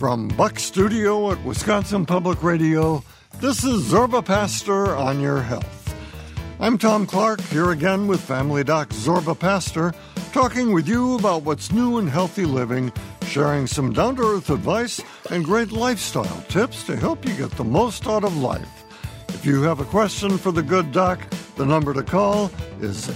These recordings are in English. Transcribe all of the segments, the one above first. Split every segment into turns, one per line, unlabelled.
From Buck Studio at Wisconsin Public Radio, this is Zorba Pastor on Your Health. I'm Tom Clark, here again with Family Doc Zorba Pastor, talking with you about what's new in healthy living, sharing some down-to-earth advice and great lifestyle tips to help you get the most out of life. If you have a question for the good doc, the number to call is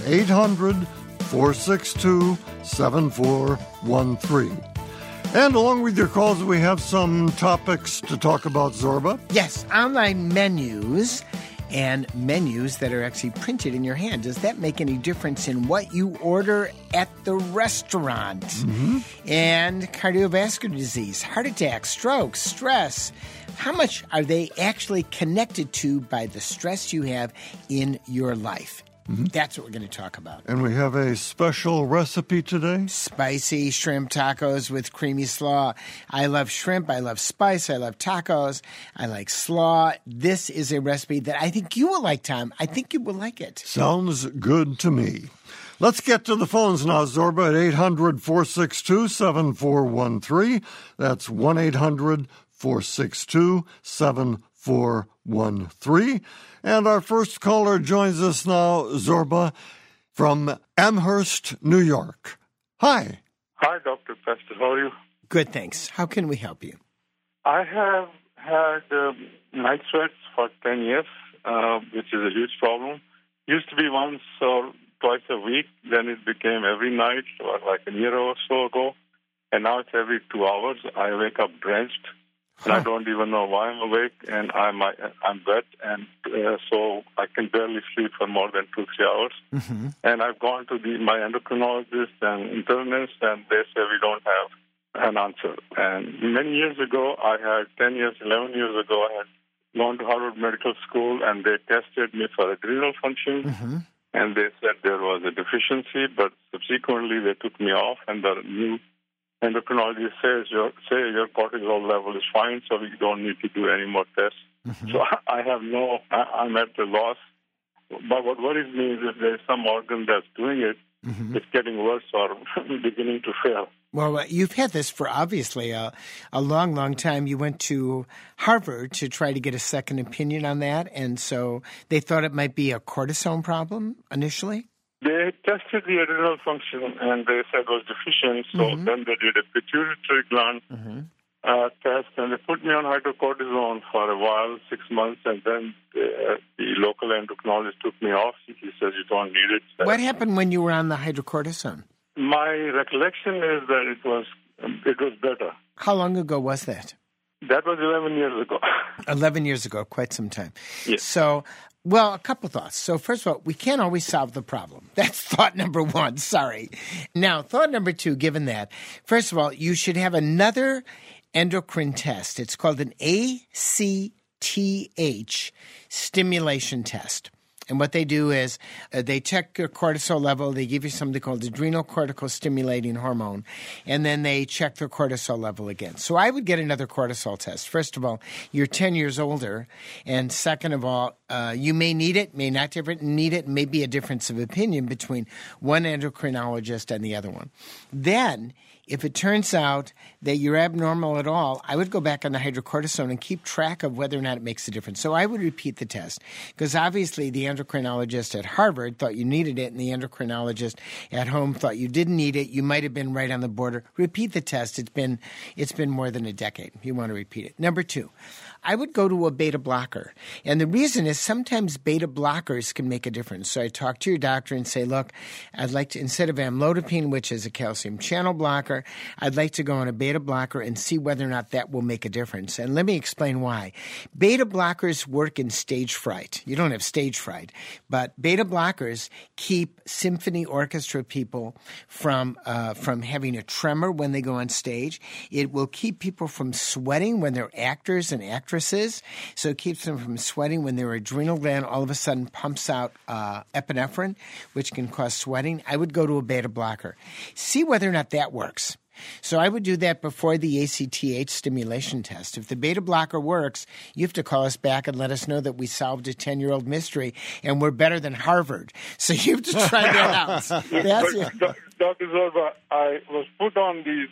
800-462-7413. And along with your calls, we have some topics to talk about, Zorba.
Yes, online menus and menus that are actually printed in your hand. Does that make any difference in what you order at the restaurant? Mm-hmm. And cardiovascular disease, heart attack, stroke, stress. How much are they actually connected to by the stress you have in your life? Mm-hmm. That's what we're going to talk about.
And we have a special recipe today.
Spicy shrimp tacos with creamy slaw. I love shrimp. I love spice. I love tacos. I like slaw. This is a recipe that I think you will like, Tom. I think you will like it.
Sounds good to me. Let's get to the phones now, Zorba, at 800-462-7413. That's 1-800-462-7413. And our first caller joins us now, Zorba, from Amherst, New York. Hi.
Hi, Dr. Pastor. How are you?
Good, thanks. How can we help you?
I have had night sweats for 10 years, which is a huge problem. Used to be once or twice a week. Then it became every night, or like a year or so ago. And now it's every 2 hours. I wake up drenched. And I don't even know why I'm awake, and I'm wet, and so I can barely sleep for more than 2-3 hours. Mm-hmm. And I've gone to my endocrinologist and internist, and they say we don't have an answer. And many years ago, 11 years ago, I had gone to Harvard Medical School, and they tested me for adrenal function, mm-hmm. and they said there was a deficiency, but subsequently they took me off, and the new endocrinologist says your cortisol level is fine, so we don't need to do any more tests. Mm-hmm. So I'm at a loss. But what worries me is if there's some organ that's doing it, mm-hmm. it's getting worse or beginning to fail.
Well, you've had this for obviously a long, long time. You went to Harvard to try to get a second opinion on that, and so they thought it might be a cortisone problem initially?
They tested the adrenal function, and they said it was deficient, so mm-hmm. then they did a pituitary gland mm-hmm. Test, and they put me on hydrocortisone for a while, 6 months, and then the local endocrinologist took me off. He says you don't need it.
What happened when you were on the hydrocortisone?
My recollection is that it was better.
How long ago was that?
That was 11 years ago.
11 years ago, quite some time.
Yes.
So, well, a couple thoughts. So first of all, we can't always solve the problem. That's thought number one. Sorry. Now, thought number two, given that, first of all, you should have another endocrine test. It's called an ACTH stimulation test. And what they do is they check your cortisol level. They give you something called adrenal cortical stimulating hormone, and then they check their cortisol level again. So I would get another cortisol test. First of all, you're 10 years older, and second of all, you may need it, may not need it, may be a difference of opinion between one endocrinologist and the other one. Then, if it turns out that you're abnormal at all, I would go back on the hydrocortisone and keep track of whether or not it makes a difference. So I would repeat the test because obviously the endocrinologist at Harvard thought you needed it and the endocrinologist at home thought you didn't need it. You might have been right on the border. Repeat the test. It's been more than a decade. You want to repeat it. Number two, I would go to a beta blocker. And the reason is sometimes beta blockers can make a difference. So I talk to your doctor and say, look, I'd like to, instead of amlodipine, which is a calcium channel blocker, I'd like to go on a beta blocker and see whether or not that will make a difference. And let me explain why. Beta blockers work in stage fright. You don't have stage fright, but beta blockers keep symphony orchestra people from having a tremor when they go on stage. It will keep people from sweating when they're actors and actresses. So it keeps them from sweating when their adrenal gland all of a sudden pumps out epinephrine, which can cause sweating. I would go to a beta blocker. See whether or not that works. So I would do that before the ACTH stimulation test. If the beta blocker works, you have to call us back and let us know that we solved a 10-year-old mystery and we're better than Harvard. So you have to try that out.
Dr. Zorba, I was put on these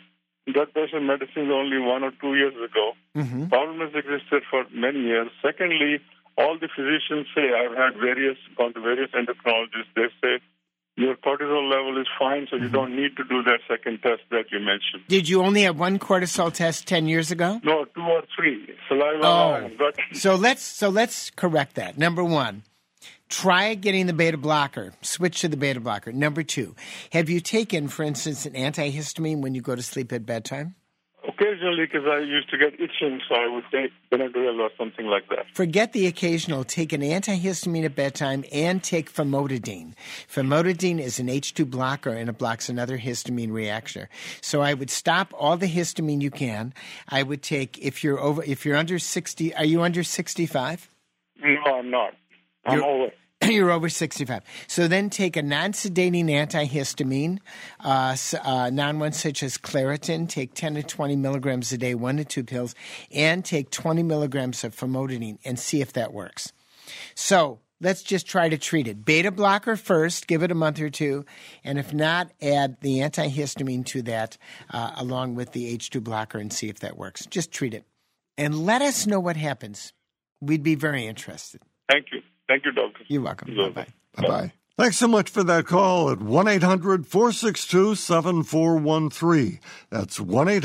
blood pressure medicines only 1 or 2 years ago.
Mm-hmm.
Problem has existed for many years. Secondly, all the physicians say, I've gone to various endocrinologists, they say, your cortisol level is fine, so you don't need to do that second test that you mentioned.
Did you only have one cortisol test 10 years ago?
No, 2 or 3. Saliva and gut.
So let's correct that. Number one, try getting the beta blocker. Switch to the beta blocker. Number two, have you taken, for instance, an antihistamine when you go to sleep at bedtime?
Occasionally, because I used to get itching, so I would take Benadryl or something like that.
Forget the occasional. Take an antihistamine at bedtime and take famotidine. Famotidine is an H2 blocker, and it blocks another histamine reaction. So I would stop all the histamine you can. I would take, if you're under 60, are you under 65?
No, I'm not. I'm over.
You're over 65. So then take a non-sedating antihistamine, non-ones such as Claritin. Take 10 to 20 milligrams a day, 1 to 2 pills, and take 20 milligrams of famotidine and see if that works. So let's just try to treat it. Beta blocker first, give it a month or two, and if not, add the antihistamine to that along with the H2 blocker and see if that works. Just treat it. And let us know what happens. We'd be very interested.
Thank you. Thank you, doctor.
You're welcome. Bye-bye.
Bye-bye. Thanks so much for that call at 1-800-462-7413. That's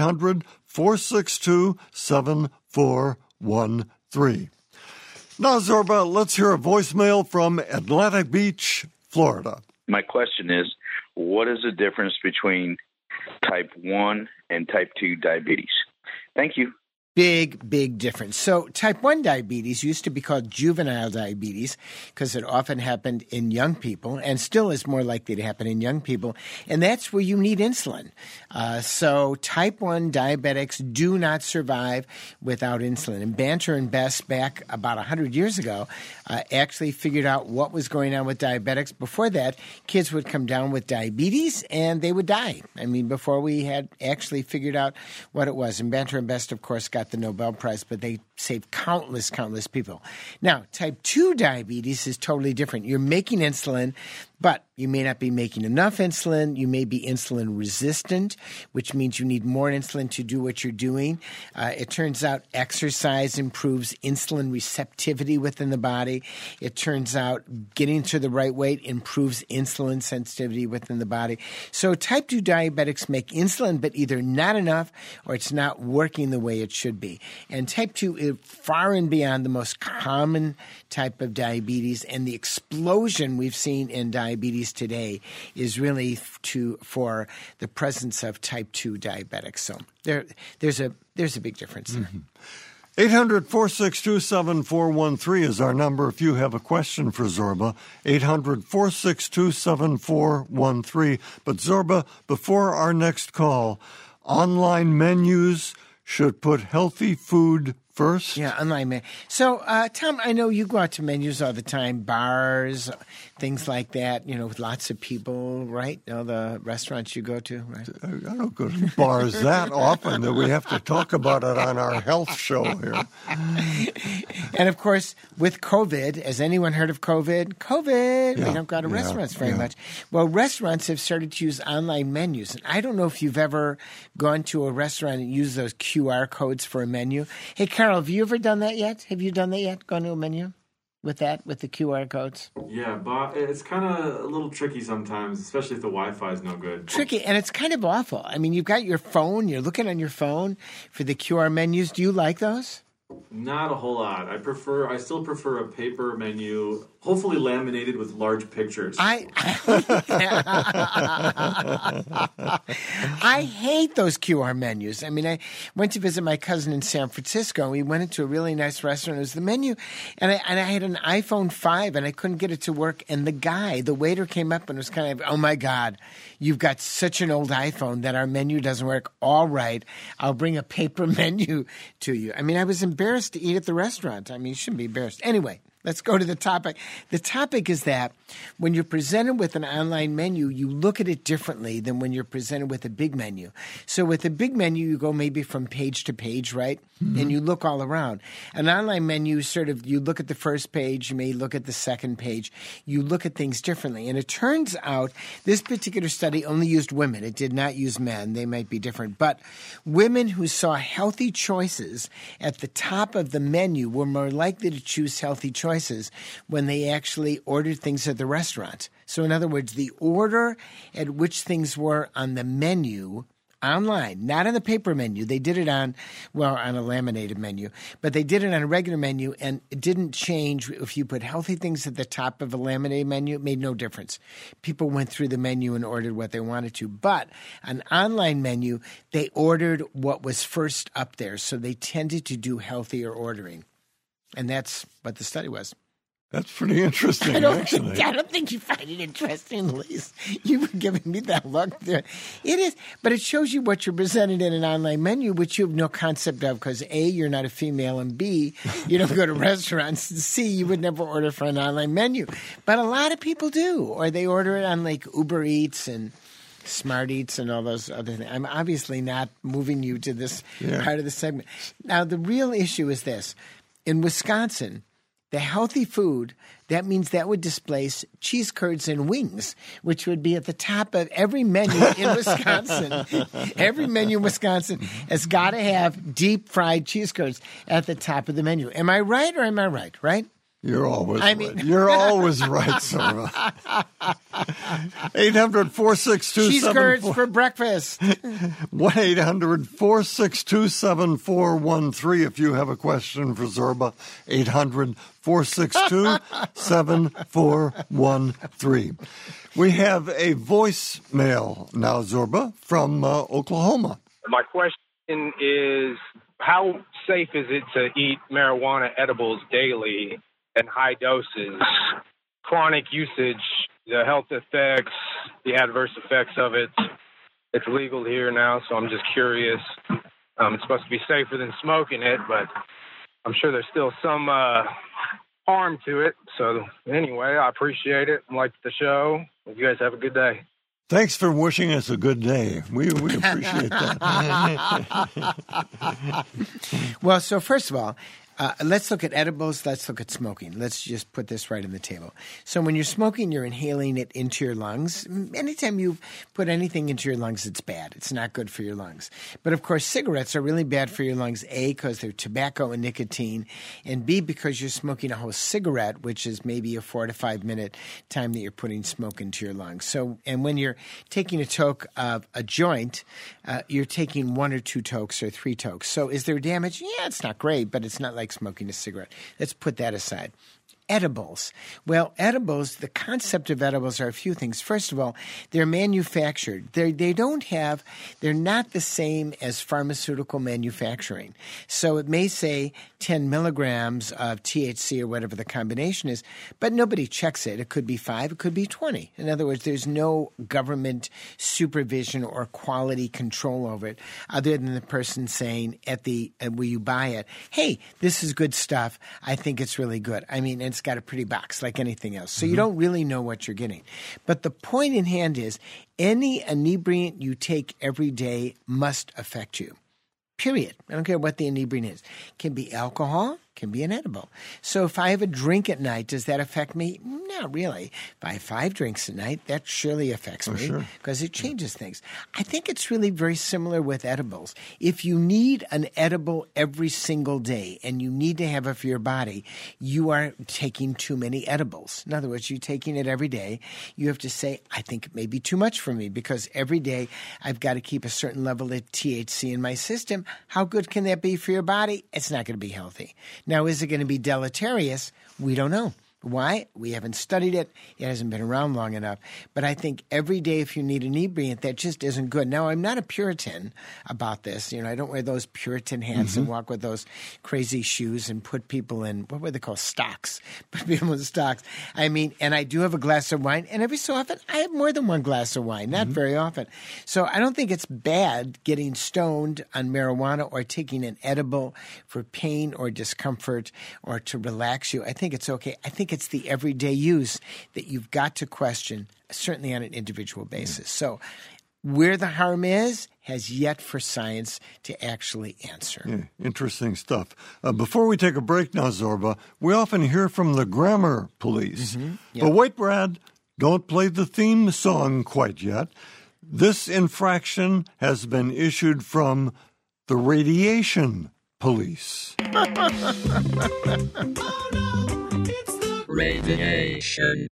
1-800-462-7413. Now, Zorba, let's hear a voicemail from Atlantic Beach, Florida.
My question is, what is the difference between type 1 and type 2 diabetes? Thank you.
Big difference. So type 1 diabetes used to be called juvenile diabetes because it often happened in young people and still is more likely to happen in young people. And that's where you need insulin. So type 1 diabetics do not survive without insulin. And Banter and Best back about 100 years ago actually figured out what was going on with diabetics. Before that, kids would come down with diabetes and they would die. I mean, before we had actually figured out what it was. And Banter and Best, of course, got the Nobel Prize, but they saved countless people. Now, type 2 diabetes is totally different. You're making insulin, but you may not be making enough insulin. You may be insulin resistant, which means you need more insulin to do what you're doing. It turns out exercise improves insulin receptivity within the body. It turns out getting to the right weight improves insulin sensitivity within the body. So type 2 diabetics make insulin, but either not enough or it's not working the way it should be. And type 2 is far and beyond the most common type of diabetes, and the explosion we've seen in diabetes today is really for the presence of type 2 diabetics. So there's a big difference there.
800-462-7413 is our number if you have a question for Zorba. 800-462-7413. But Zorba, before our next call, online menus should put healthy food first?
Yeah, online menu. So, Tom, I know you go out to menus all the time, bars, things like that, with lots of people, right? The restaurants you go to, right?
I don't go to bars that often that we have to talk about it on our health show here.
And, of course, with COVID, has anyone heard of COVID? We don't go to restaurants very much. Well, restaurants have started to use online menus. And I don't know if you've ever gone to a restaurant and used those QR codes for a menu. Hey, Carol, have you ever done that yet? Have you done that yet? Gone to a menu with the QR codes?
Yeah, but it's kind of a little tricky sometimes, especially if the Wi-Fi is no good.
Tricky, and it's kind of awful. I mean, you've got your phone, you're looking on your phone for the QR menus. Do you like those?
Not a whole lot. I still prefer a paper menu, hopefully laminated with large pictures.
I hate those QR menus. I mean, I went to visit my cousin in San Francisco. We went into a really nice restaurant. It was the menu, and I had an iPhone 5, and I couldn't get it to work. And the waiter came up and was kind of, oh, my God, you've got such an old iPhone that our menu doesn't work. All right, I'll bring a paper menu to you. I mean, I was embarrassed to eat at the restaurant. I mean, you shouldn't be embarrassed. Anyway, Let's go to the topic. The topic is that when you're presented with an online menu, you look at it differently than when you're presented with a big menu. So with a big menu, you go maybe from page to page, right? Mm-hmm. And you look all around. An online menu, you look at the first page, you may look at the second page. You look at things differently. And it turns out this particular study only used women. It did not use men. They might be different. But women who saw healthy choices at the top of the menu were more likely to choose healthy choices when they actually ordered things at the restaurant. So in other words, the order at which things were on the menu online, not on the paper menu. They did it on a laminated menu, but they did it on a regular menu, and it didn't change. If you put healthy things at the top of a laminated menu, it made no difference. People went through the menu and ordered what they wanted to. But an online menu, they ordered what was first up there, so they tended to do healthier ordering. And that's what the study was.
That's pretty interesting, actually.
I don't think you find it interesting, Lise. You were giving me that look there. It is, but it shows you what you're presented in an online menu, which you have no concept of because A, you're not a female, and B, you don't go to restaurants, and C, you would never order from an online menu. But a lot of people do, or they order it on like Uber Eats and Smart Eats and all those other things. I'm obviously not moving you to this part of the segment. Now, the real issue is this. In Wisconsin, the healthy food, that means that would displace cheese curds and wings, which would be at the top of every menu in Wisconsin. Every menu in Wisconsin has got to have deep fried cheese curds at the top of the menu. Am I right or am I right? Right?
You're always right. You're always right, Sarah. 800-462-7413.
Cheese curds for breakfast.
1-800-462-7413 if you have a question for Zorba. 800-462-7413. We have a voicemail now, Zorba, from Oklahoma.
My question is, how safe is it to eat marijuana edibles daily in high doses? Chronic usage, the health effects, the adverse effects of it. It's legal here now, so I'm just curious. It's supposed to be safer than smoking it, but I'm sure there's still some harm to it. So anyway, I appreciate it. I like the show. You guys have a good day.
Thanks for wishing us a good day. We appreciate that.
Well, so first of all, let's look at edibles. Let's look at smoking. Let's just put this right on the table. So when you're smoking, you're inhaling it into your lungs. Anytime you put anything into your lungs, it's bad. It's not good for your lungs. But, of course, cigarettes are really bad for your lungs, A, because they're tobacco and nicotine, and B, because you're smoking a whole cigarette, which is maybe a 4 to 5 minute time that you're putting smoke into your lungs. So, and when you're taking a toke of a joint, you're taking 1 or 2 tokes or 3 tokes. So is there damage? Yeah, it's not great, but it's not like smoking a cigarette. Let's put that aside. Edibles. Well, edibles, the concept of edibles are a few things. First of all, they're manufactured. They're not the same as pharmaceutical manufacturing. So it may say 10 milligrams of THC or whatever the combination is, but nobody checks it. It could be 5, it could be 20. In other words, there's no government supervision or quality control over it other than the person saying where you buy it, hey, this is good stuff. I think it's really good. I mean, it's got a pretty box like anything else. So you don't really know what you're getting. But the point in hand is any inebriant you take every day must affect you. Period. I don't care what the inebriant is. It can be alcohol, can be an edible. So if I have a drink at night, does that affect me? Not really. If I have 5 drinks at night, that surely affects me because it changes things. I think it's really very similar with edibles. If you need an edible every single day and you need to have it for your body, you are taking too many edibles. In other words, you're taking it every day. You have to say, I think it may be too much for me because every day I've got to keep a certain level of THC in my system. How good can that be for your body? It's not going to be healthy. Now, is it going to be deleterious? We don't know. Why? We haven't studied it. It hasn't been around long enough. But I think every day if you need inebriant, that just isn't good. Now, I'm not a Puritan about this. I don't wear those Puritan hats and walk with those crazy shoes and put people in, what were they called, stocks. Put people in stocks. And I do have a glass of wine, and every so often I have more than one glass of wine, not very often. So I don't think it's bad getting stoned on marijuana or taking an edible for pain or discomfort or to relax you. I think it's okay. I think it's the everyday use that you've got to question, certainly on an individual basis. So where the harm is has yet for science to actually answer.
Yeah, interesting stuff. Before we take a break now, Zorba, we often hear from the grammar police. But wait, Brad, don't play the theme song quite yet. This infraction has been issued from the radiation police.
Radiation.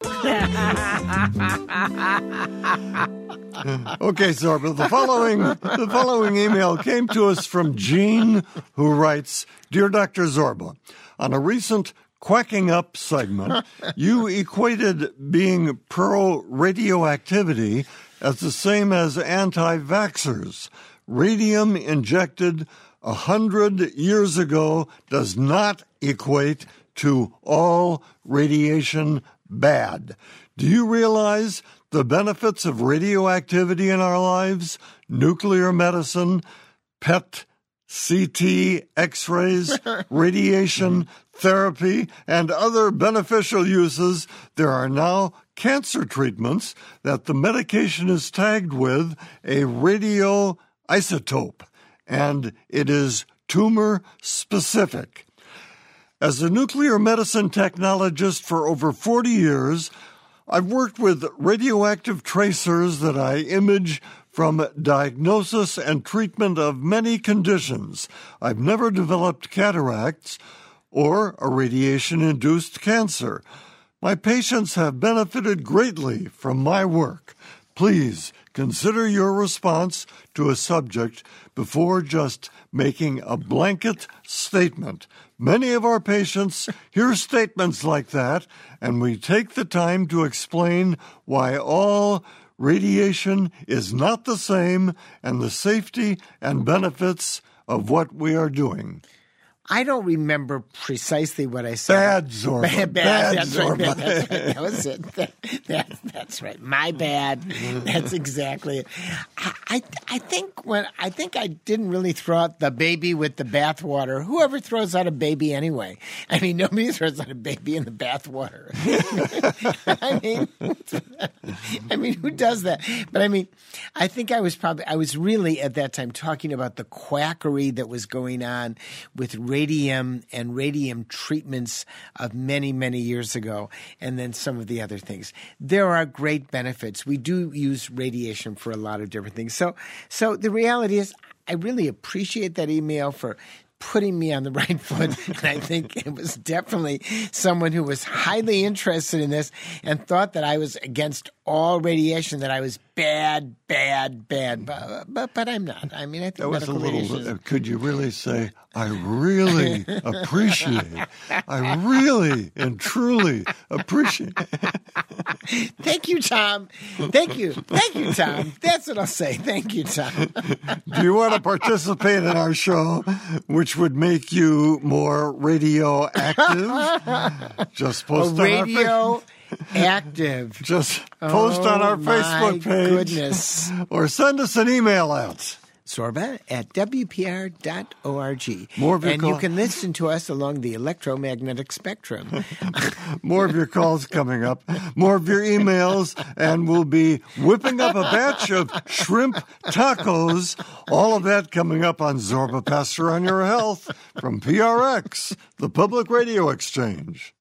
Okay, Zorba, the following email came to us from Jean, who writes, Dear Dr. Zorba, on a recent Quacking Up segment, you equated being pro-radioactivity as the same as anti-vaxxers. Radium injected 100 years ago does not equate to all radiation bad. Do you realize the benefits of radioactivity in our lives? Nuclear medicine, PET, CT, X-rays, radiation therapy, and other beneficial uses. There are now cancer treatments that the medication is tagged with a radioisotope, and it is tumor-specific. As a nuclear medicine technologist for over 40 years, I've worked with radioactive tracers that I image from diagnosis and treatment of many conditions. I've never developed cataracts or a radiation-induced cancer. My patients have benefited greatly from my work. Please consider your response to a subject before just making a blanket statement. Many of our patients hear statements like that, and we take the time to explain why all radiation is not the same and the safety and benefits of what we are doing.
I don't remember precisely what I said.
Bad, Zorba.
Bad, that's
Zorba.
Right. That's right. That was it. That's right. My bad. That's exactly it. I think I didn't really throw out the baby with the bathwater. Whoever throws out a baby anyway? Nobody throws out a baby in the bathwater. Who does that? But I think I was really at that time talking about the quackery that was going on with radium and radium treatments of many, many years ago, and then some of the other things. There are great benefits. We do use radiation for a lot of different things. So the reality is I really appreciate that email for putting me on the right foot, and I think it was definitely someone who was highly interested in this and thought that I was against all radiation, that I was bad, but I'm not. I think
that was
medical radiation.
Could you really say, I really appreciate, I really and truly appreciate.
Thank you, Tom. Thank you, Tom. That's what I'll say. Thank you, Tom.
Do you want to participate in our show, which would make you more radioactive? Just post on our Facebook.
Active.
Just post on our Facebook page.
Goodness.
Or send us an email out.
Zorba at WPR.org.
More of your
and you can listen to us along the electromagnetic spectrum.
More of your calls coming up, more of your emails, and we'll be whipping up a batch of shrimp tacos. All of that coming up on Zorba Pastor on Your Health from PRX, the Public Radio Exchange.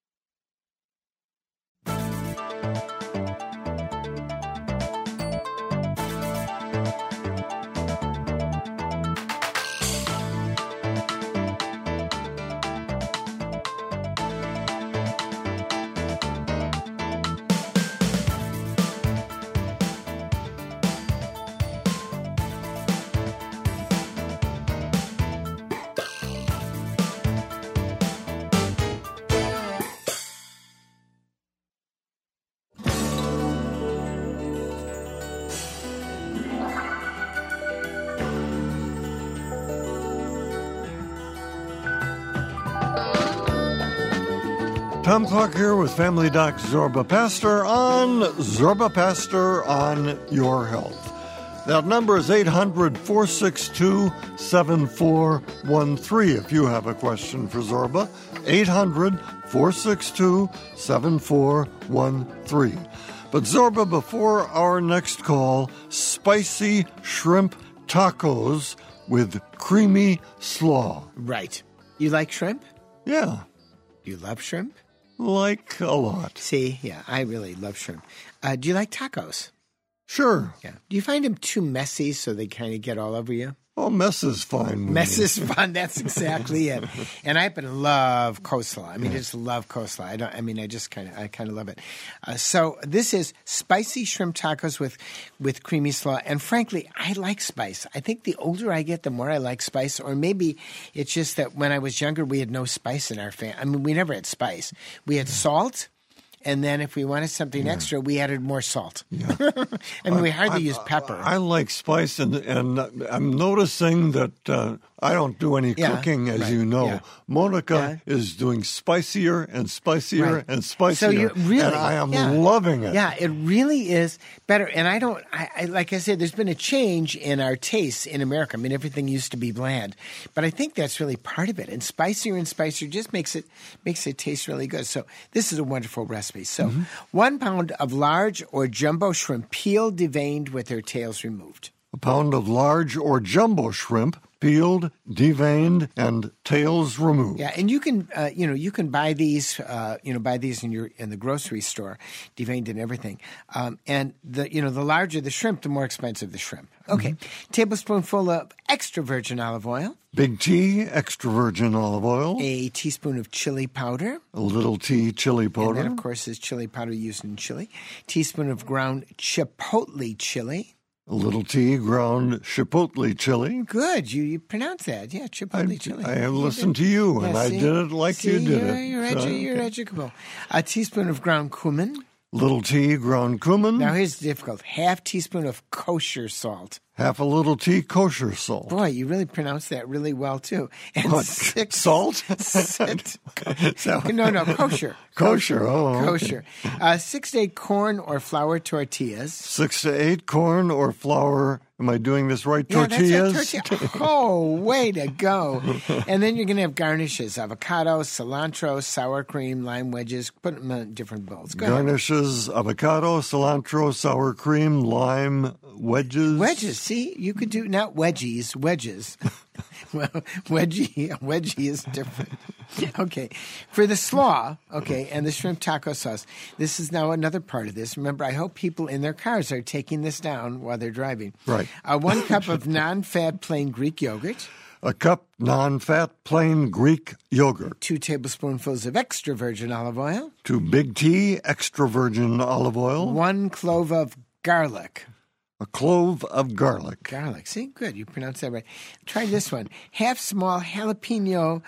Tom Clark here with Family Doc Zorba Pastor on Zorba Pastor on Your Health. That number is 800-462-7413 if you have a question for Zorba. 800-462-7413. But Zorba, before our next call, spicy shrimp tacos with creamy slaw.
Right. You like shrimp?
Yeah,
Do you love shrimp?
like a lot.
See, yeah, I really love shrimp. Do you like tacos?
Sure.
Yeah. Do you find them too messy so they kind of get all over you?
Oh, mess is fine. with
Mess
me.
is fun. That's exactly it. And I happen to love coleslaw. I mean, I just love coleslaw. I kind of love it. So this is spicy shrimp tacos with creamy slaw. And frankly, I like spice. I think the older I get, the more I like spice. Or maybe it's just that when I was younger, we had no spice in our family. I mean, we never had spice. We had salt. And then if we wanted something extra, we added more salt.
Yeah.
I mean, we hardly use pepper.
I like spice, and I'm noticing that I don't do any cooking, as
right,
you know.
yeah.
Monica is doing spicier and spicier
Right.
and spicier.
So you really,
and I am
yeah.
loving it.
Yeah, it really is better. And I like I said, there's been a change in our tastes in America. I mean, everything used to be bland, but I think that's really part of it. And spicier just makes it taste really good. So this is a wonderful recipe. So 1 pound of large or jumbo shrimp, peeled, deveined, with their tails removed.
A pound of large or jumbo shrimp, peeled, deveined, and tails removed.
Yeah, and you can buy these in the grocery store, deveined and everything. And the larger the shrimp, the more expensive the shrimp. Okay, tablespoonful of extra virgin olive oil,
Big T, extra virgin olive oil,
a teaspoon of chili powder,
a little T chili powder,
and that, of course, is chili powder used in chili. Teaspoon of ground chipotle chili.
a little T ground chipotle chili.
Good, you pronounce that, yeah, chipotle chili.
I listened to you, and I did it like you did it.
You're educable. A teaspoon of ground cumin.
Little T ground cumin.
Now here's the difficult. Half teaspoon of kosher salt.
Half a little T kosher salt.
Boy, you really pronounce that really well too. And
What,
6
salt?
No, kosher.
Kosher, oh,
Kosher. 6 to 8 corn or flour tortillas.
6 to 8 corn or flour. Am I doing this right?
Yeah,
Tortillas?
that's it, tortilla. Oh, way to go. And then you're going to have garnishes: avocado, cilantro, sour cream, lime wedges. Put them in different bowls. Go ahead.
Garnishes, avocado, cilantro, sour cream, lime, wedges.
Wedges. See, you could do not wedgies, wedges. Well, wedgie is different. Okay, for the slaw, and the shrimp taco sauce. This is now another part of this. Remember, I hope people in their cars are taking this down while they're driving.
Right.
1 cup of non-fat plain Greek yogurt.
A cup non-fat plain Greek yogurt.
2 tablespoonfuls of extra virgin olive oil.
2 Big T extra virgin olive oil.
1 clove of garlic.
A clove of garlic.
Garlic. See, good. You pronounced that right. Try this one. Half small jalapeno,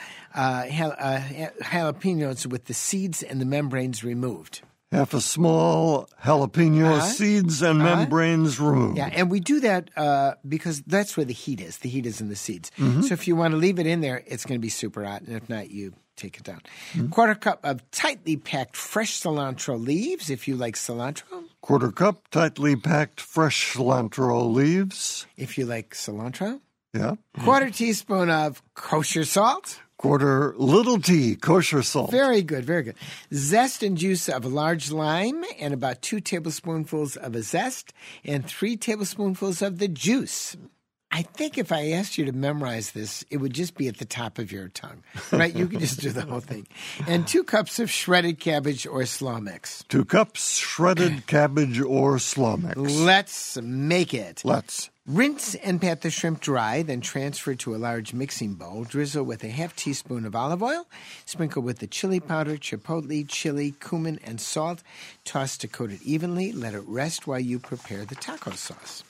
jalapenos with the seeds and the membranes removed.
Half a small jalapeno, seeds and membranes removed.
Yeah, and we do that because that's where the heat is. The heat is in the seeds. So if you want to leave it in there, it's going to be super hot. And if not, you take it down. 1/4 cup of tightly packed fresh cilantro leaves, if you like cilantro.
1/4 cup tightly packed fresh cilantro leaves.
If you like cilantro.
Yeah.
1/4 teaspoon of kosher salt.
1/4 little T kosher salt.
Very good, very good. Zest and juice of a large lime, and about 2 tablespoonfuls of a zest, and 3 tablespoonfuls of the juice. I think if I asked you to memorize this, it would just be at the top of your tongue, right? You could just do the whole thing. And 2 cups of shredded cabbage or slaw mix.
2 cups shredded cabbage or slaw mix.
Let's make it.
Let's.
Rinse and pat the shrimp dry, then transfer to a large mixing bowl. Drizzle with a half teaspoon of olive oil. Sprinkle with the chili powder, chipotle, chili, cumin, and salt. Toss to coat it evenly. Let it rest while you prepare the taco sauce.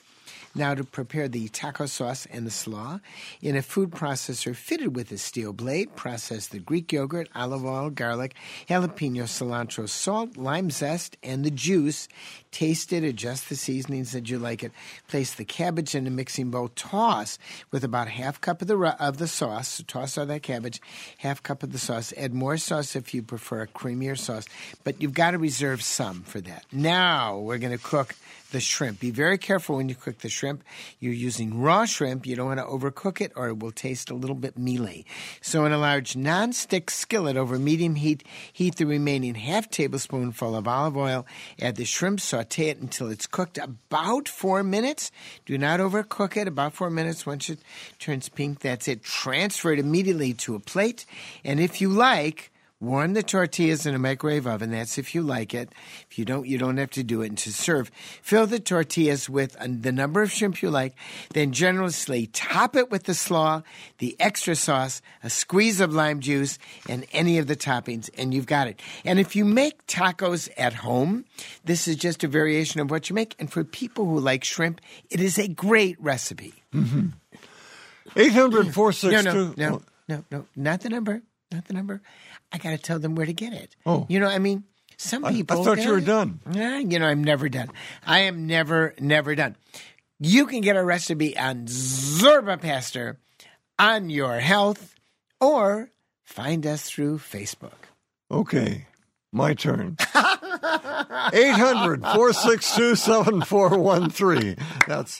Now to prepare the taco sauce and the slaw. In a food processor fitted with a steel blade, process the Greek yogurt, olive oil, garlic, jalapeno, cilantro, salt, lime zest, and the juice. Taste it, adjust the seasonings as you like it. Place the cabbage in a mixing bowl. Toss with about half cup of the sauce. So toss all that cabbage, half cup of the sauce. Add more sauce if you prefer a creamier sauce, but you've got to reserve some for that. Now we're going to cook the shrimp. Be very careful when you cook the shrimp. You're using raw shrimp. You don't want to overcook it or it will taste a little bit mealy. So in a large nonstick skillet over medium heat, heat the remaining half tablespoonful of olive oil. Add the shrimp, saute it until it's cooked about 4 minutes. Do not overcook it. About 4 minutes. Once it turns pink, that's it. Transfer it immediately to a plate. And if you like, warm the tortillas in a microwave oven. That's if you like it. If you don't have to do it. And to serve, fill the tortillas with the number of shrimp you like. Then generously top it with the slaw, the extra sauce, a squeeze of lime juice, and any of the toppings, and you've got it. And if you make tacos at home, this is just a variation of what you make. And for people who like shrimp, it is a great recipe.
800-462...
No, not the number. Not the number. I got to tell them where to get it.
Oh.
Some people...
I thought you were done.
I'm never done. I am never done. You can get a recipe on Zorba Pastor on your health or find us through Facebook.
Okay, my turn. 800-462-7413. That's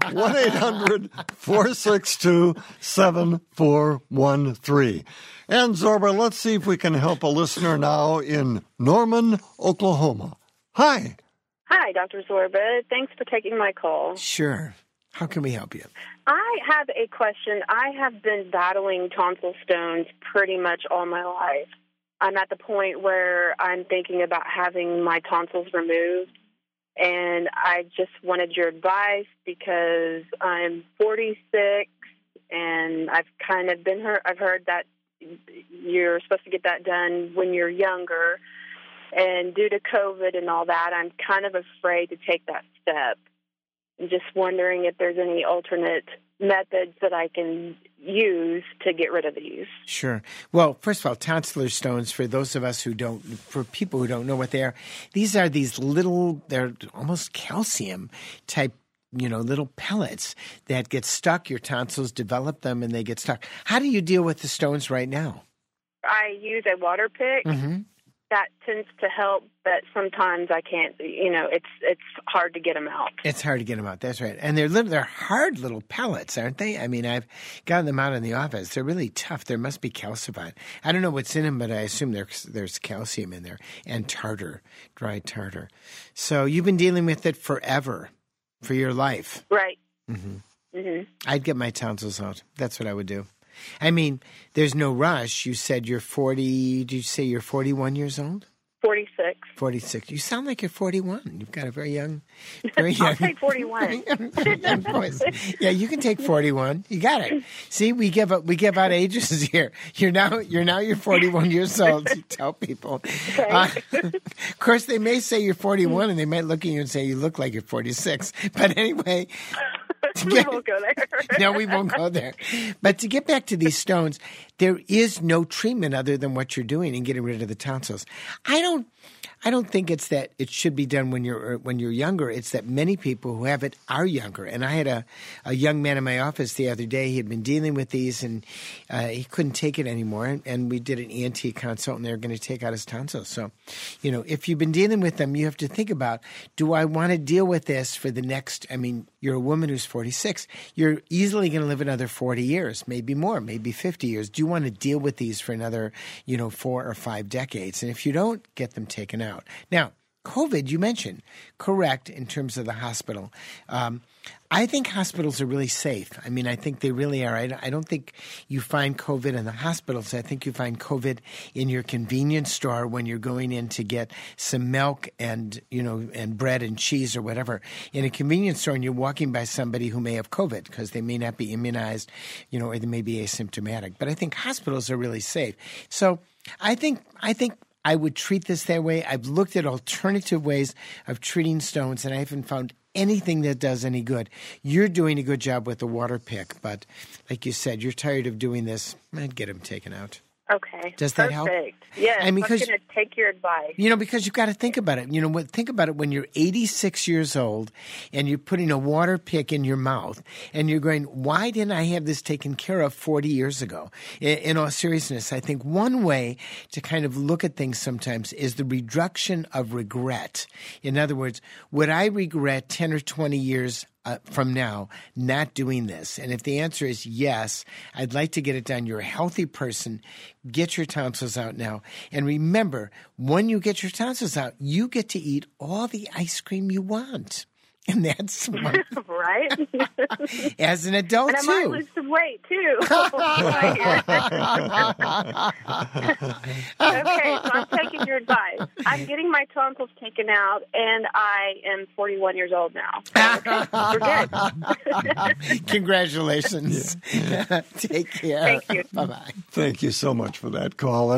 1-800-462-7413. And Zorba, let's see if we can help a listener now in Norman, Oklahoma. Hi.
Hi, Dr. Zorba. Thanks for taking my call.
Sure. How can we help you?
I have a question. I have been battling tonsil stones pretty much all my life. I'm at the point where I'm thinking about having my tonsils removed, and I just wanted your advice because I'm 46, and I've kind of been hurt. I've heard that you're supposed to get that done when you're younger, and due to COVID and all that, I'm kind of afraid to take that step. I'm just wondering if there's any alternate methods that I can use to get rid of these.
Sure. Well, first of all, tonsillar stones, for those of us for people who don't know what they are, these are these little, they're almost calcium type, little pellets that get stuck. Your tonsils develop them and they get stuck. How do you deal with the stones right now?
I use a water pick. Mm-hmm. That tends to help, but sometimes I can't, it's hard to get them out.
It's hard to get them out. That's right. And they're hard little pellets, aren't they? I mean, I've gotten them out in the office. They're really tough. There must be calcified. I don't know what's in them, but I assume there's calcium in there and tartar, dry tartar. So you've been dealing with it forever, for your life.
Right.
Mm-hmm. Mm-hmm. I'd get my tonsils out. That's what I would do. I mean, there's no rush. You said you're 40. Did you say you're 41 years old?
46.
46. You sound like you're 41. You've got a very young.
I'll take 41.
Young voice. Yeah, you can take 41. You got it. See, we give out ages here. You're now you're 41 years old. You tell people.
Okay.
Of course, they may say you're 41, and they might look at you and say you look like you're 46. But anyway.
We won't go there.
No, we won't go there. But to get back to these stones, there is no treatment other than what you're doing in getting rid of the tonsils. I don't think it's that it should be done when you're younger. It's that many people who have it are younger. And I had a young man in my office the other day. He had been dealing with these, and he couldn't take it anymore. And we did an ENT consult, and they were going to take out his tonsils. So, if you've been dealing with them, you have to think about, do I want to deal with this for the next, you're a woman who's 46. You're easily going to live another 40 years, maybe more, maybe 50 years. Do you want to deal with these for another, 4 or 5 decades? And if you don't, get them taken out. Now, COVID, you mentioned, correct in terms of the hospital. I think hospitals are really safe. I think they really are. I don't think you find COVID in the hospitals. I think you find COVID in your convenience store when you're going in to get some milk and bread and cheese or whatever. In a convenience store, and you're walking by somebody who may have COVID because they may not be immunized, or they may be asymptomatic. But I think hospitals are really safe. So I think I would treat this that way. I've looked at alternative ways of treating stones, and I haven't found anything that does any good. You're doing a good job with the water pick, but like you said, you're tired of doing this. I'd get them taken out.
Okay.
Does that help?
Perfect. Yes,
I mean,
I'm going to take your advice.
Because you've got to think about it. Think about it when you're 86 years old and you're putting a water pick in your mouth and you're going, why didn't I have this taken care of 40 years ago? In all seriousness, I think one way to kind of look at things sometimes is the reduction of regret. In other words, would I regret 10 or 20 years from now not doing this? And if the answer is yes, I'd like to get it done. You're a healthy person. Get your tonsils out now. And remember, when you get your tonsils out, you get to eat all the ice cream you want. And that's
right.
As an adult,
and I might lose some weight, too. Okay, so I'm taking your advice. I'm getting my tonsils taken out, and I am 41 years old now. So, we're good.
Congratulations. Yeah. Take care.
Thank you.
Bye-bye.
Thank you so much for that call at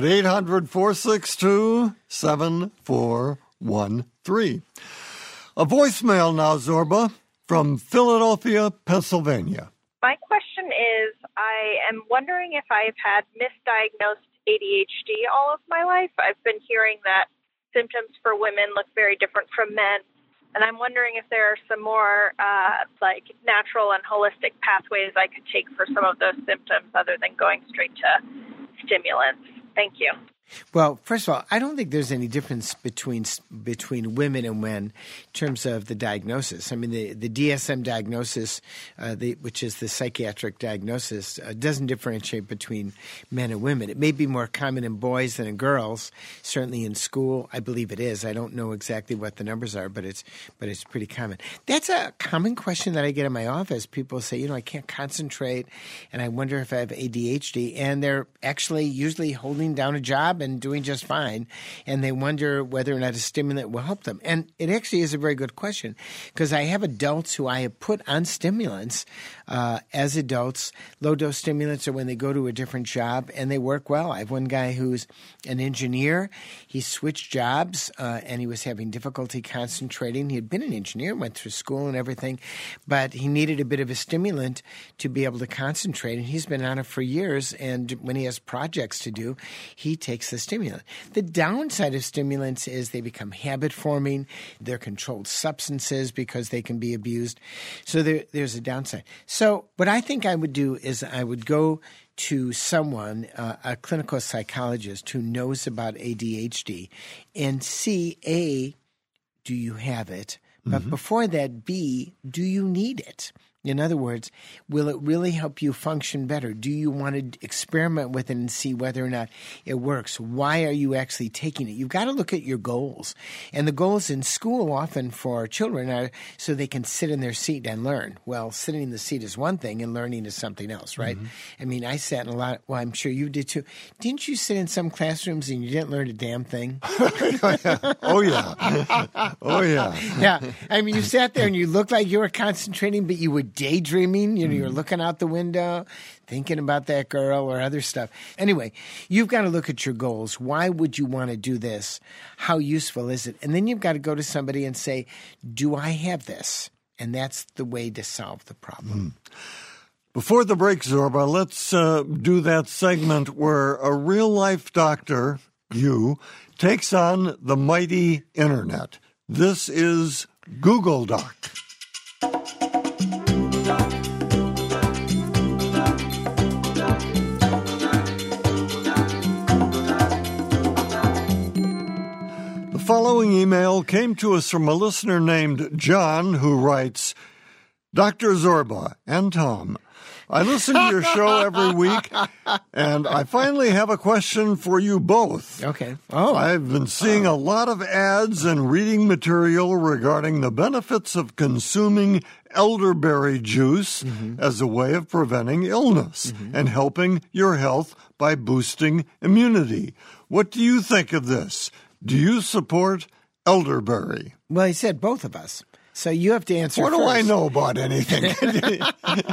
800-462-7413. A voicemail now, Zorba, from Philadelphia, Pennsylvania.
My question is, I am wondering if I've had misdiagnosed ADHD all of my life. I've been hearing that symptoms for women look very different from men. And I'm wondering if there are some more natural and holistic pathways I could take for some of those symptoms other than going straight to stimulants. Thank you.
Well, first of all, I don't think there's any difference between women and men in terms of the diagnosis. I mean, the DSM diagnosis, which is the psychiatric diagnosis, doesn't differentiate between men and women. It may be more common in boys than in girls. Certainly in school, I believe it is. I don't know exactly what the numbers are, but it's pretty common. That's a common question that I get in my office. People say, I can't concentrate, and I wonder if I have ADHD. And they're actually usually holding down a job and doing just fine, and they wonder whether or not a stimulant will help them. And it actually is a very good question, because I have adults who I have put on stimulants as adults. Low-dose stimulants are when they go to a different job, and they work well. I have one guy who's an engineer. He switched jobs, and he was having difficulty concentrating. He had been an engineer, went through school and everything, but he needed a bit of a stimulant to be able to concentrate, and he's been on it for years, and when he has projects to do, he takes the stimulant. The downside of stimulants is they become habit-forming. They're controlled substances because they can be abused. So there's a downside. So what I think I would do is I would go to someone, a clinical psychologist who knows about ADHD, and see, A, do you have it? But before that, B, do you need it? In other words, will it really help you function better? Do you want to experiment with it and see whether or not it works? Why are you actually taking it? You've got to look at your goals. And the goals in school often for children are so they can sit in their seat and learn. Well, sitting in the seat is one thing and learning is something else, right? I mean, I sat in I'm sure you did too. Didn't you sit in some classrooms and you didn't learn a damn thing?
Oh, yeah. Oh, yeah.
Yeah. I mean, you sat there and you looked like you were concentrating, but you were daydreaming. You're looking out the window, thinking about that girl or other stuff. Anyway, you've got to look at your goals. Why would you want to do this? How useful is it? And then you've got to go to somebody and say, do I have this? And that's the way to solve the problem.
Before the break, Zorba, let's do that segment where a real-life doctor, you, takes on the mighty Internet. This is Google Doc. The following email came to us from a listener named John, who writes, Dr. Zorba and Tom, I listen to your show every week, and I finally have a question for you both.
Okay. Oh.
I've been seeing a lot of ads and reading material regarding the benefits of consuming elderberry juice as a way of preventing illness and helping your health by boosting immunity. What do you think of this? Do you support elderberry?
Well, he said both of us. So you have to answer
What
first.
do I know about anything?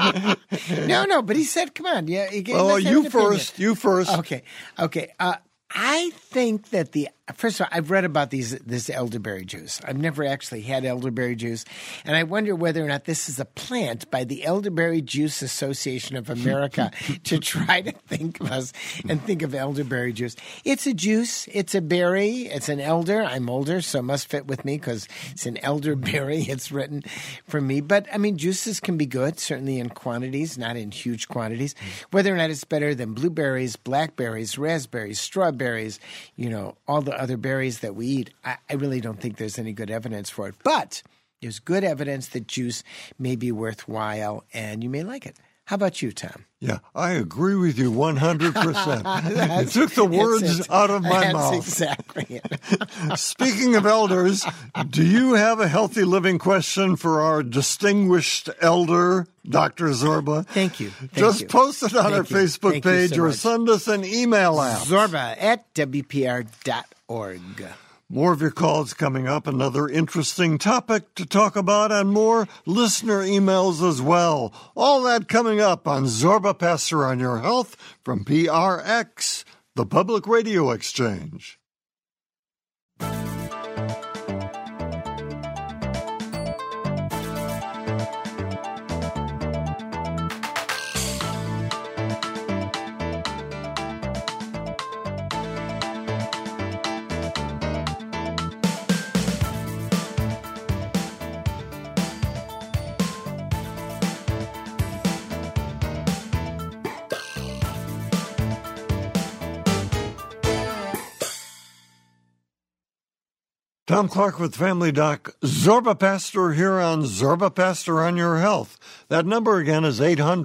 No, but he said, come on. Yeah.
Well, you first.
Okay. I think that first of all, I've read about this elderberry juice. I've never actually had elderberry juice, and I wonder whether or not this is a plant by the Elderberry Juice Association of America to try to think of us and think of elderberry juice. It's a juice. It's a berry. It's an elder. I'm older, so it must fit with me because it's an elderberry. It's written for me. But, I mean, juices can be good, certainly in quantities, not in huge quantities. Whether or not it's better than blueberries, blackberries, raspberries, strawberries, all the other berries that we eat, I really don't think there's any good evidence for it. But there's good evidence that juice may be worthwhile, and you may like it. How about you, Tom?
Yeah, I agree with you 100%. You took the words out of my mouth.
That's exactly it.
Speaking of elders, do you have a healthy living question for our distinguished elder, Dr. Zorba?
Thank you.
Just post it on our Facebook page or send us an email out.
Zorba@WPR.org.
More of your calls coming up, another interesting topic to talk about, and more listener emails as well. All that coming up on Zorba Pastor on Your Health from PRX, the Public Radio Exchange. Tom Clark with Family Doc Zorba Pastor here on Zorba Pastor on Your Health. That number again is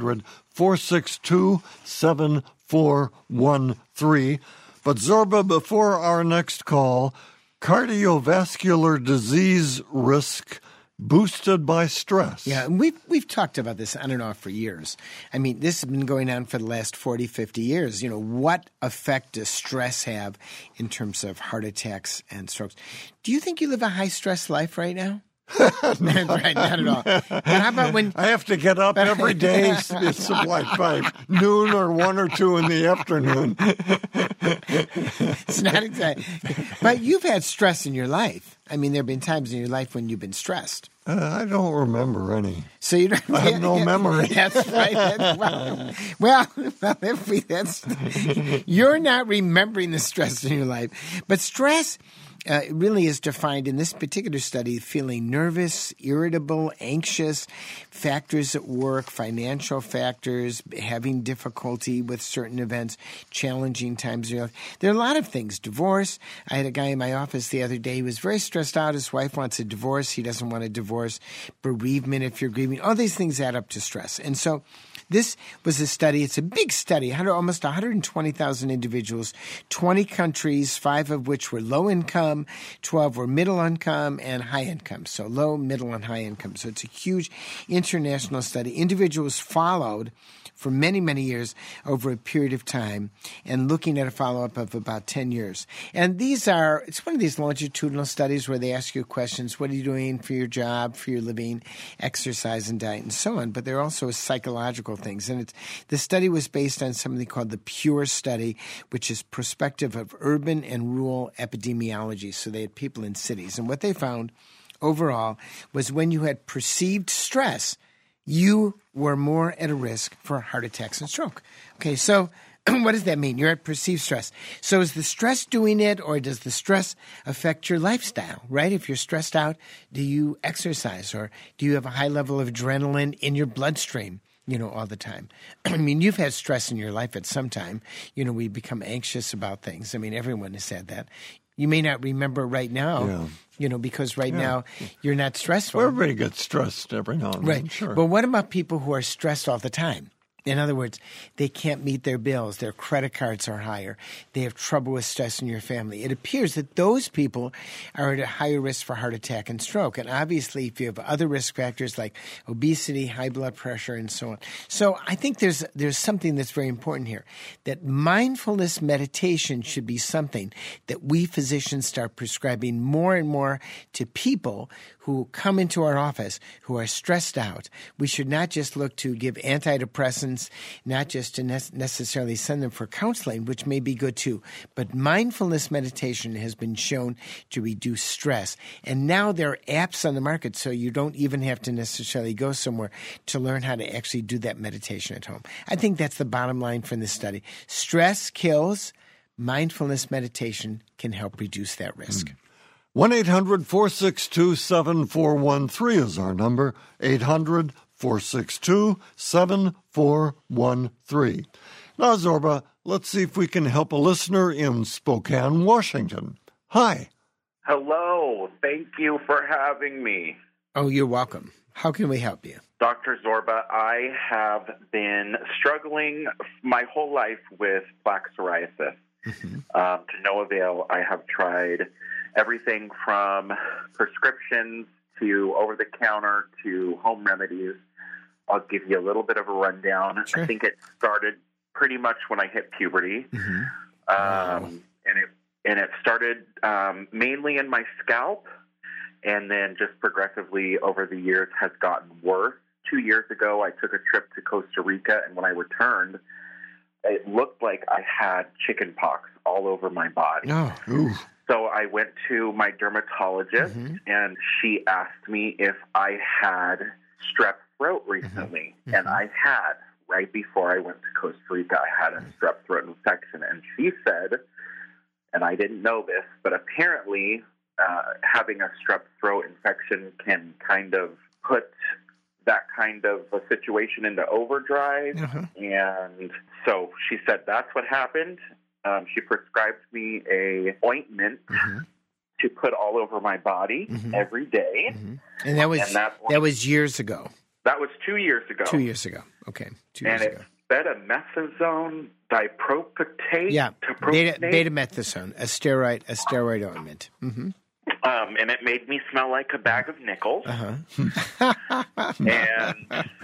800-462-7413. But Zorba, before our next call, cardiovascular disease risk boosted by stress.
Yeah, and we've talked about this on and off for years. I mean, this has been going on for the last 40, 50 years. What effect does stress have in terms of heart attacks and strokes? Do you think you live a high-stress life right now? Right, not at all. But how about when
I have to get up every day? It's like by noon or 1 or 2 in the afternoon.
It's not exactly. But you've had stress in your life. I mean, there have been times in your life when you've been stressed.
I don't remember any.
So you don't.
I have no memory.
That's right. Well, you're not remembering the stress in your life, but stress really is defined in this particular study: feeling nervous, irritable, anxious, factors at work, financial factors, having difficulty with certain events, challenging times in your life. There are a lot of things. Divorce. I had a guy in my office the other day who was very stressed out. His wife wants a divorce. He doesn't want a divorce. Bereavement, if you're grieving. All these things add up to stress. And so this was a study. It's a big study, almost 120,000 individuals, 20 countries, 5 of which were low income, 12 were middle income, and high income. So low, middle, and high income. So it's a huge international study. Individuals followed for many, many years over a period of time and looking at a follow-up of about 10 years. And it's one of these longitudinal studies where they ask you questions. What are you doing for your job, for your living, exercise and diet, and so on. But there are also psychological things. And the study was based on something called the PURE study, which is prospective of urban and rural epidemiology. So they had people in cities. And what they found overall was when you had perceived stress, you were more at a risk for heart attacks and stroke. Okay, so what does that mean? You're at perceived stress. So is the stress doing it, or does the stress affect your lifestyle, right? If you're stressed out, do you exercise, or do you have a high level of adrenaline in your bloodstream, all the time? I mean, you've had stress in your life at some time. We become anxious about things. I mean, everyone has said that. You may not remember right now, because now you're not stressful.
Well, everybody gets stressed every now and then.
Right.
Sure.
But what about people who are stressed all the time? In other words, they can't meet their bills. Their credit cards are higher. They have trouble with stress in your family. It appears that those people are at a higher risk for heart attack and stroke. And obviously, if you have other risk factors like obesity, high blood pressure, and so on. So I think there's something that's very important here, that mindfulness meditation should be something that we physicians start prescribing more and more to people who come into our office who are stressed out. We should not just look to give antidepressants friends, not just to necessarily send them for counseling, which may be good too, but mindfulness meditation has been shown to reduce stress. And now there are apps on the market, so you don't even have to necessarily go somewhere to learn how to actually do that meditation at home. I think that's the bottom line from this study. Stress kills. Mindfulness meditation can help reduce that risk.
1-800-462-7413 is our number, 800-462-7413. Now, Zorba, let's see if we can help a listener in Spokane, Washington. Hi.
Hello. Thank you for having me.
Oh, you're welcome. How can we help you?
Dr. Zorba, I have been struggling my whole life with plaque psoriasis. To no avail. I have tried everything from prescriptions to over-the-counter to home remedies. I'll give you a little bit of a rundown.
Sure.
I think it started pretty much when I hit puberty. And it started mainly in my scalp, and then just progressively over the years has gotten worse. 2 years ago, I took a trip to Costa Rica, and when I returned, it looked like I had chicken pox all over my body. So I went to my dermatologist, and she asked me if I had strep throat recently. And I had. Right before I went to Costa Rica, I had a strep throat infection. And she said, and I didn't know this, but apparently having a strep throat infection can kind of put that kind of a situation into overdrive. And so she said that's what happened. She prescribed me a ointment to put all over my body every day.
And that was years ago.
That was 2 years ago.
2 years ago. Okay. 2 years ago.
And it's betamethasone, dipropionate,
betamethasone, a steroid ointment.
And it made me smell like a bag of nickels. And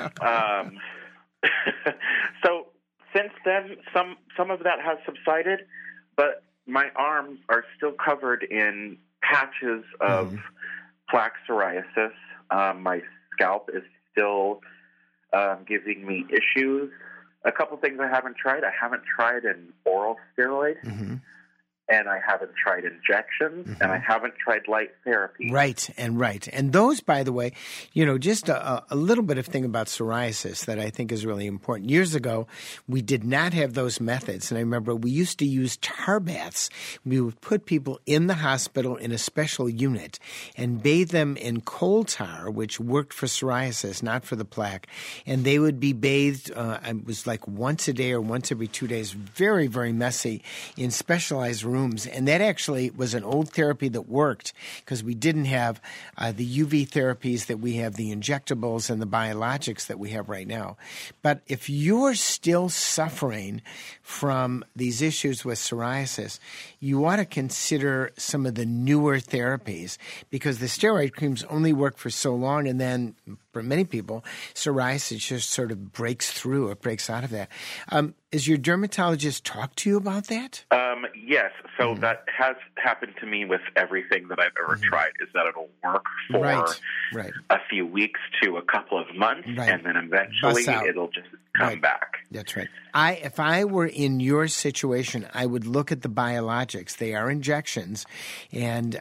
so since then, some of that has subsided, but my arms are still covered in patches of plaque psoriasis. My scalp is still giving me issues. A couple things I haven't tried. I haven't tried an oral steroid. And I haven't tried injections, and I haven't tried light therapy.
Right. And those, by the way, just a little bit of thing about psoriasis that I think is really important. Years ago, we did not have those methods. And I remember we used to use tar baths. We would put people in the hospital in a special unit and bathe them in coal tar, which worked for psoriasis, not for the plaque. And they would be bathed, it was like once a day or once every 2 days, very, very messy, in specialized rooms. And that actually was an old therapy that worked because we didn't have the UV therapies that we have, the injectables and the biologics that we have right now. But if you're still suffering from these issues with psoriasis, you ought to consider some of the newer therapies because the steroid creams only work for so long, and then for many people, psoriasis just sort of breaks through. It breaks out of that. Has your dermatologist talked to you about that?
Yes. So that has happened to me with everything that I've ever tried, is that it'll work for a few weeks to a couple of months, and then eventually it'll just come back.
That's right. If I were in your situation, I would look at the biologics. They are injections, and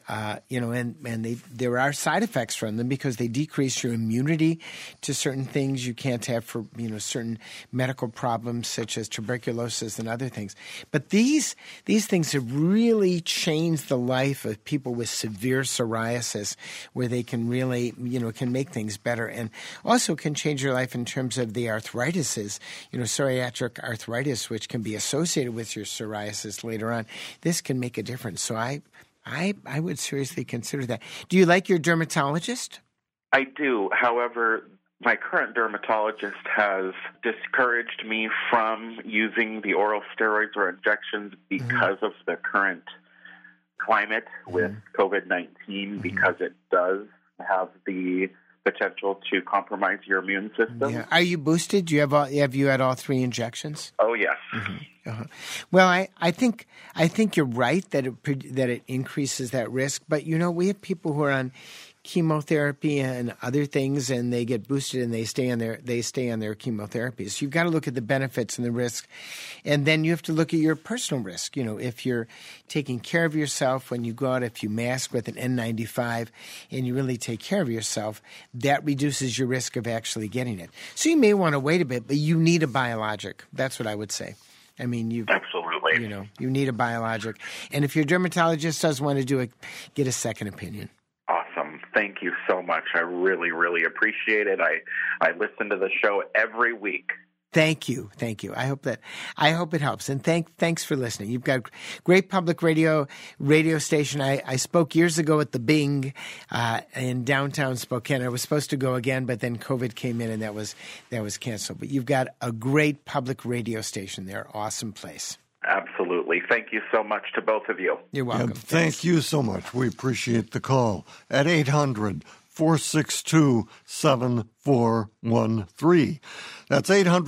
there are side effects from them because they decrease your immunity to certain things you can't have for certain medical problems such as tuberculosis and other things. But these things have really changed the life of people with severe psoriasis, where they can really can make things better, and also can change your life in terms of the arthritises, psoriatic arthritis, which can be associated with your psoriasis later on. This can make a difference. So I would seriously consider that. Do you like your dermatologist?
I do. However, my current dermatologist has discouraged me from using the oral steroids or injections because of the current climate with COVID-19, because it does have the potential to compromise your immune system.
Yeah. Are you boosted? Do you have you had all 3 injections?
Oh, yes.
Well, I think you're right that it increases that risk. But we have people who are on chemotherapy and other things, and they get boosted and they stay on their chemotherapy. So you've got to look at the benefits and the risk, and then you have to look at your personal risk. If you're taking care of yourself when you go out, if you mask with an N95 and you really take care of yourself, that reduces your risk of actually getting it. So you may want to wait a bit, but you need a biologic. That's what I would say. I mean,
absolutely.
You need a biologic, and if your dermatologist does want to do it, get a second opinion.
Awesome. Thank you so much. I really, really appreciate it. I listen to the show every week.
Thank you. I hope it helps. And thanks for listening. You've got a great public radio station. I spoke years ago at the Bing in downtown Spokane. I was supposed to go again, but then COVID came in and that was canceled. But you've got a great public radio station there. Awesome place.
Absolutely. Thank you so much to both of you.
You're welcome.
Yeah, thank you so much. We appreciate the call at 800-462-7413. That's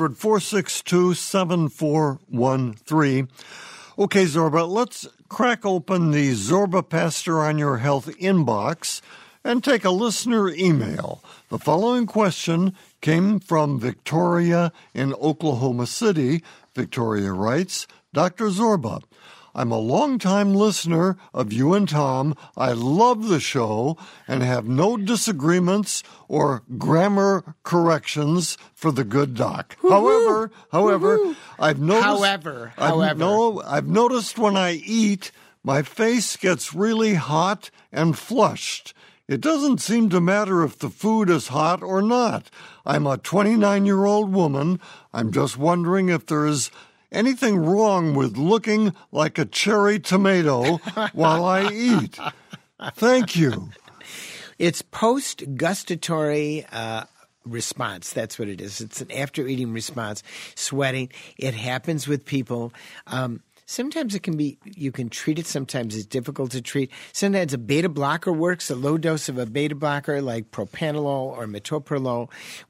800-462-7413. Okay, Zorba, let's crack open the Zorba Pastor on Your Health inbox and take a listener email. The following question came from Victoria in Oklahoma City. Victoria writes, Dr. Zorba, I'm a longtime listener of you and Tom. I love the show and have no disagreements or grammar corrections for the good doc.
Woo-hoo.
However, I've noticed.
However,
I've noticed when I eat, my face gets really hot and flushed. It doesn't seem to matter if the food is hot or not. I'm a 29-year-old woman. I'm just wondering if there is anything wrong with looking like a cherry tomato while I eat. Thank you.
It's post-gustatory response. That's what it is. It's an after-eating response, sweating. It happens with people. Sometimes you can treat it. Sometimes it's difficult to treat. Sometimes a beta blocker works. A low dose of a beta blocker like propranolol or metoprolol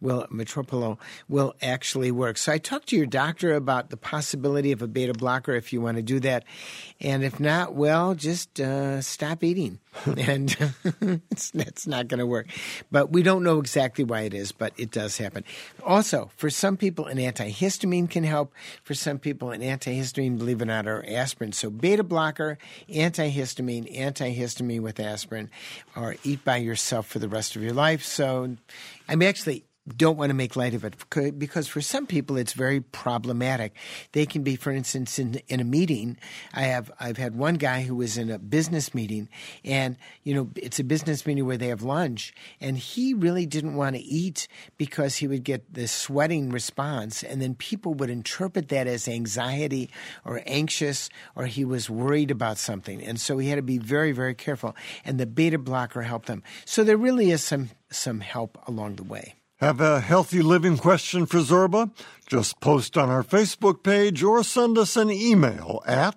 will actually work. So I talked to your doctor about the possibility of a beta blocker if you want to do that. And if not, well, just stop eating. And it's not going to work. But we don't know exactly why it is, but it does happen. Also, for some people, an antihistamine can help. For some people, an antihistamine, believe it or not, or aspirin. So beta blocker, antihistamine with aspirin, or eat by yourself for the rest of your life. So I'm actually don't want to make light of it because for some people it's very problematic. They can be, for instance, in a meeting. I've had one guy who was in a business meeting, and it's a business meeting where they have lunch, and he really didn't want to eat because he would get this sweating response, and then people would interpret that as anxiety or anxious, or he was worried about something, and so he had to be very, very careful. And the beta blocker helped him. So there really is some help along the way.
Have a healthy living question for Zorba? Just post on our Facebook page or send us an email at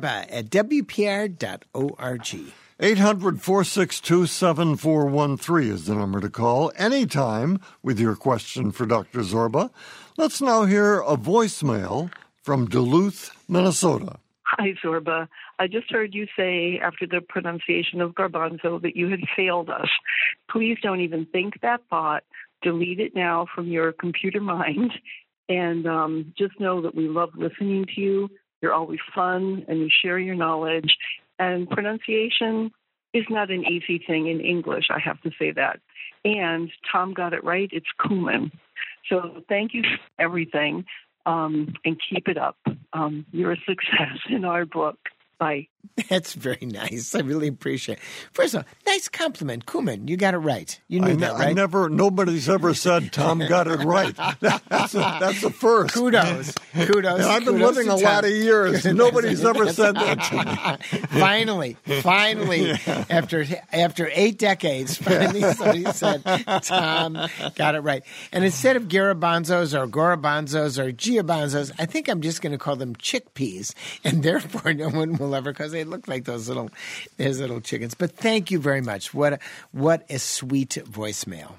zorba@wpr.org.
800-462-7413 is the number to call anytime with your question for Dr. Zorba. Let's now hear a voicemail from Duluth, Minnesota.
Hi, Zorba. I just heard you say after the pronunciation of garbanzo that you had failed us. Please don't even think that thought. Delete it now from your computer mind, and just know that we love listening to you. You're always fun, and you share your knowledge. And pronunciation is not an easy thing in English, I have to say that. And Tom got it right. It's cumin. So thank you for everything, and keep it up. You're a success in our book. Bye.
That's very nice. I really appreciate it. First of all, nice compliment. Cumin, you got it right. You knew that, right?
Nobody's ever said Tom got it right. That's the first.
Kudos.
And I've been living a lot of years. Nobody's ever said that to me.
Finally, after 8 decades, finally somebody said Tom got it right. And instead of garbanzos or gorabanzos or giabanzos, I think I'm just going to call them chickpeas. And therefore, no one will ever, because they look like those little chickens. But thank you very much. What a sweet voicemail.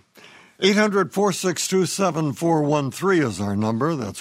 800-462-7413 is our number. That's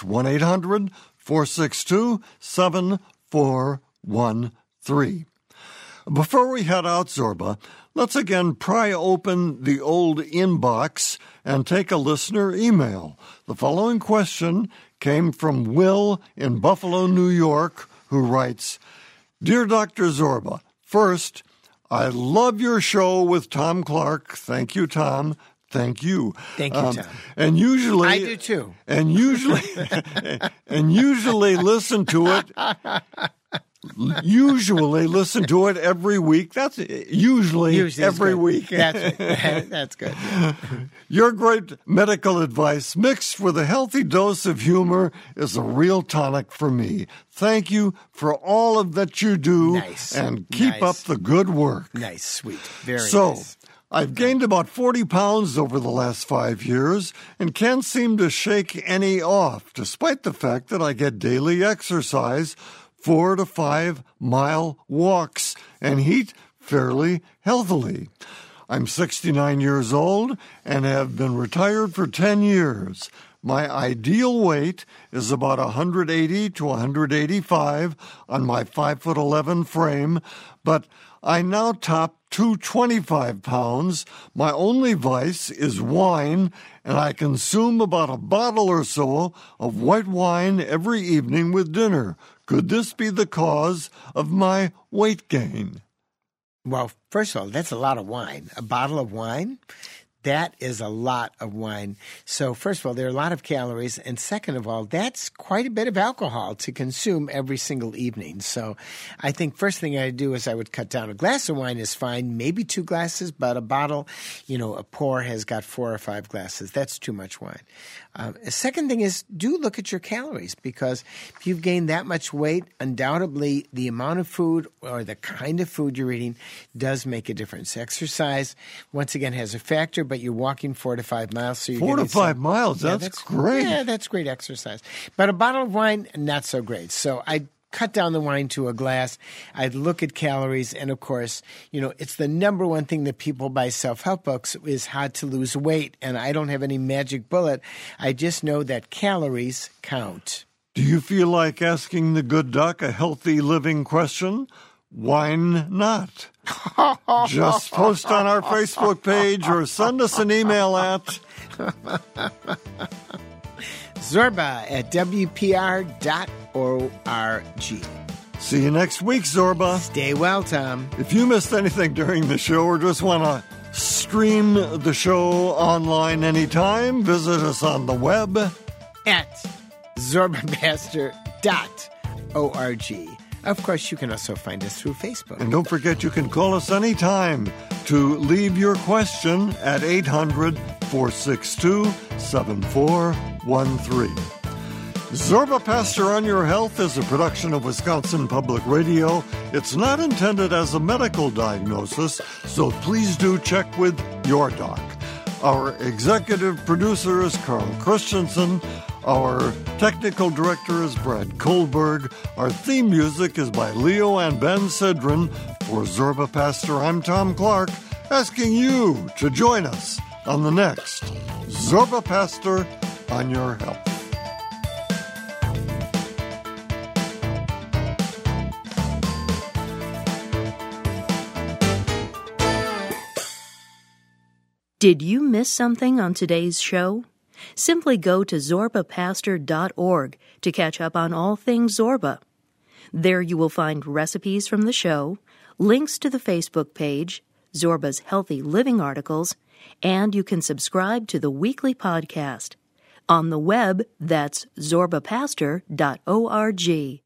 1-800-462-7413. Before we head out, Zorba, Let's again pry open the old inbox and take a listener email. The following question came from Will in Buffalo, New York, who writes, Dear Dr. Zorba, first, I love your show with Tom Clark. Thank you, Tom. Thank you.
Thank you, Tom.
And usually
I do too.
And usually listen to it. Usually listen to it every week. That's usually every week.
That's good.
Your great medical advice mixed with a healthy dose of humor is a real tonic for me. Thank you for all of that you do.
Nice.
And keep up the good work.
Nice, sweet. Very
so,
nice.
I've gained about 40 pounds over the last 5 years and can't seem to shake any off, despite the fact that I get daily exercise, 4 to 5 mile walks, and eat fairly healthily. I'm 69 years old and have been retired for 10 years. My ideal weight is about 180 to 185 on my 5'11" frame, but I now top 225 pounds. My only vice is wine, and I consume about a bottle or so of white wine every evening with dinner. Could this be the cause of my weight gain?
Well, first of all, that's a lot of wine. A bottle of wine? That is a lot of wine. So first of all, there are a lot of calories. And second of all, that's quite a bit of alcohol to consume every single evening. So I think first thing I'd do is I would cut down. A glass of wine is fine, maybe 2 glasses, but a bottle, a pour has got 4 or 5 glasses. That's too much wine. Second thing is do look at your calories, because if you've gained that much weight, undoubtedly the amount of food or the kind of food you're eating does make a difference. Exercise, once again, has a factor, but you're walking 4 to 5 miles. So you're
4 to 5 miles, that's great.
Yeah, that's great exercise. But a bottle of wine, not so great. So I'd cut down the wine to a glass. I'd look at calories. And, of course, it's the number one thing that people buy self-help books is how to lose weight. And I don't have any magic bullet. I just know that calories count.
Do you feel like asking the good doc a healthy living question? Why not? Just post on our Facebook page or send us an email at
Zorba@WPR.org.
See you next week, Zorba.
Stay well, Tom.
If you missed anything during the show or just want to stream the show online anytime, visit us on the web
at zorbapaster.org. Of course, you can also find us through Facebook.
And don't forget, you can call us anytime to leave your question at 800-462-7413. Zorba Pastor on Your Health is a production of Wisconsin Public Radio. It's not intended as a medical diagnosis, so please do check with your doc. Our executive producer is Carl Christensen. Our technical director is Brad Kohlberg. Our theme music is by Leo and Ben Sidran. For Zorba Pastor, I'm Tom Clark, asking you to join us on the next Zorba Pastor on Your Health.
Did you miss something on today's show? Simply go to zorbapaster.org to catch up on all things Zorba. There you will find recipes from the show, links to the Facebook page, Zorba's Healthy Living articles, and you can subscribe to the weekly podcast. On the web, that's zorbapaster.org.